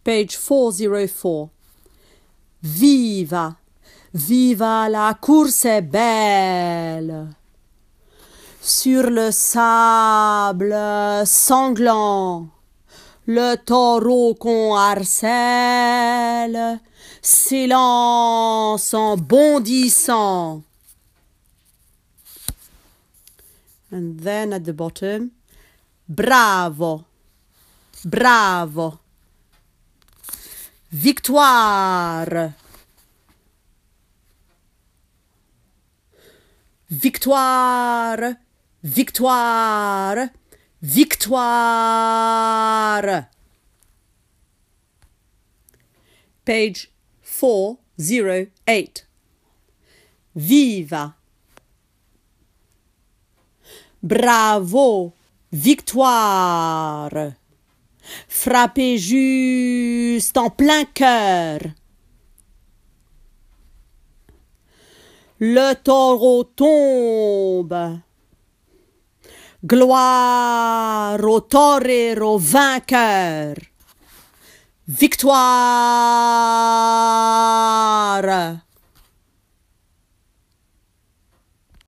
Page 404. Viva, viva, la course est belle. Sur le sable sanglant, le taureau qu'on harcèle s'élance en bondissant. And then at the bottom, bravo, bravo. Victoire, victoire, victoire, victoire. Page 408. Viva. Bravo, victoire. Frappez juste en plein cœur. Le taureau tombe. Gloire au torero vainqueur. Victoire.